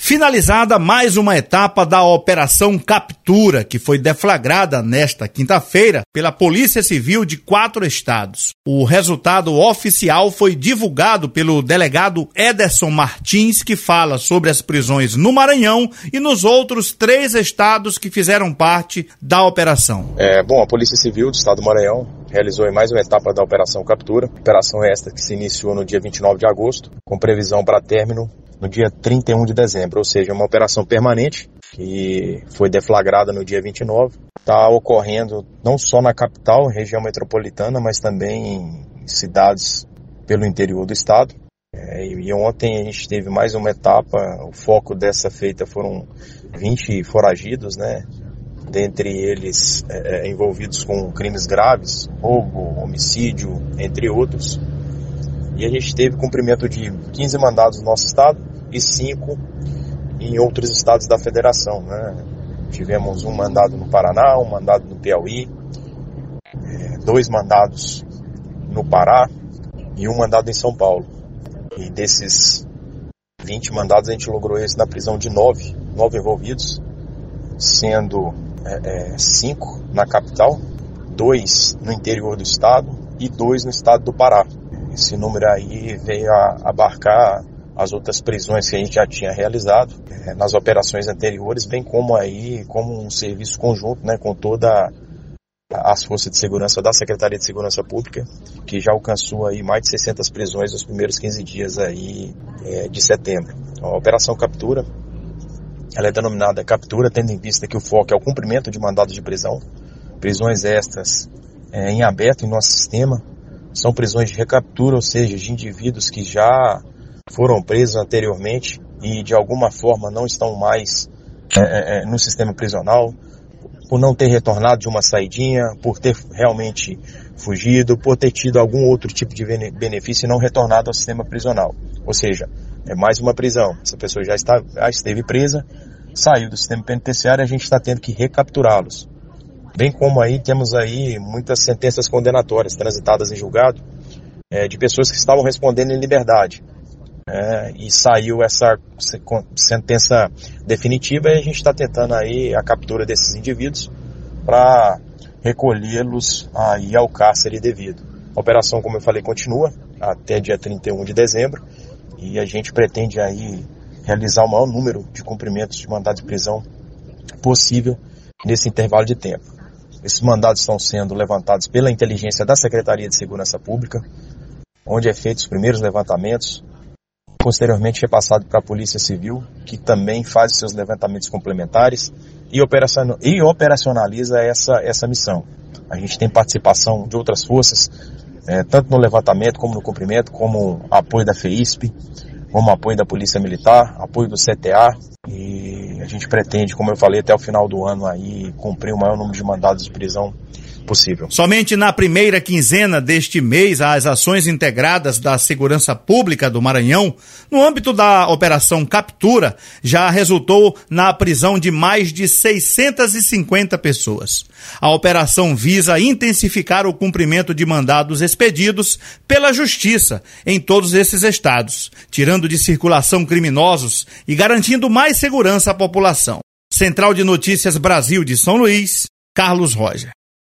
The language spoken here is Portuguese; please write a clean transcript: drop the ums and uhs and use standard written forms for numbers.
Finalizada mais uma etapa da Operação Captura, que foi deflagrada nesta quinta-feira pela Polícia Civil de 4 estados. O resultado oficial foi divulgado pelo delegado Ederson Martins, que fala sobre as prisões no Maranhão e nos outros 3 estados que fizeram parte da operação. A Polícia Civil do estado do Maranhão realizou mais uma etapa da Operação Captura. Operação esta que se iniciou no dia 29 de agosto, com previsão para término no dia 31 de dezembro, ou seja, uma operação permanente que foi deflagrada no dia 29. Está ocorrendo não só na capital, região metropolitana, mas também em cidades pelo interior do estado. E ontem a gente teve mais uma etapa. O foco dessa feita foram 20 foragidos, né? Dentre eles envolvidos com crimes graves, roubo, homicídio, entre outros. E a gente teve cumprimento de 15 mandados no nosso estado e 5 em outros estados da federação, né? Tivemos um mandado no Paraná, um mandado no Piauí, 2 mandados no Pará e um mandado em São Paulo. E desses 20 mandados a gente logrou esse na prisão de 9 envolvidos, sendo 5 na capital, 2 no interior do estado e 2 no estado do Pará. Esse número aí veio a abarcar as outras prisões que a gente já tinha realizado nas operações anteriores, bem como um serviço conjunto, né, com toda as forças de segurança da Secretaria de Segurança Pública, que já alcançou aí mais de 600 prisões nos primeiros 15 dias aí, de setembro. A Operação Captura, ela é denominada Captura, tendo em vista que o foco é o cumprimento de mandados de prisão. Prisões estas em aberto em nosso sistema são prisões de recaptura, ou seja, de indivíduos que já foram presos anteriormente e de alguma forma não estão mais no sistema prisional, por não ter retornado de uma saidinha, por ter realmente fugido, por ter tido algum outro tipo de benefício e não retornado ao sistema prisional. Ou seja, é mais uma prisão. Essa pessoa já esteve presa, saiu do sistema penitenciário e a gente está tendo que recapturá-los. Bem como aí temos aí muitas sentenças condenatórias transitadas em julgado de pessoas que estavam respondendo em liberdade. E saiu essa sentença definitiva e a gente está tentando aí a captura desses indivíduos para recolhê-los aí ao cárcere devido. A operação, como eu falei, continua até dia 31 de dezembro e a gente pretende aí realizar o maior número de cumprimentos de mandado de prisão possível nesse intervalo de tempo. Esses mandados estão sendo levantados pela inteligência da Secretaria de Segurança Pública, onde é feito os primeiros levantamentos, posteriormente repassado para a Polícia Civil, que também faz seus levantamentos complementares e operacionaliza essa missão. A gente tem participação de outras forças, tanto no levantamento como no cumprimento, como apoio da FEISP, como apoio da Polícia Militar, apoio do CTA, e a gente pretende, como eu falei, até o final do ano aí cumprir o maior número de mandados de prisão possível. Somente na primeira quinzena deste mês, as ações integradas da Segurança Pública do Maranhão, no âmbito da Operação Captura, já resultou na prisão de mais de 650 pessoas. A operação visa intensificar o cumprimento de mandados expedidos pela Justiça em todos esses estados, tirando de circulação criminosos e garantindo mais segurança à população. Central de Notícias Brasil de São Luís, Carlos Roger.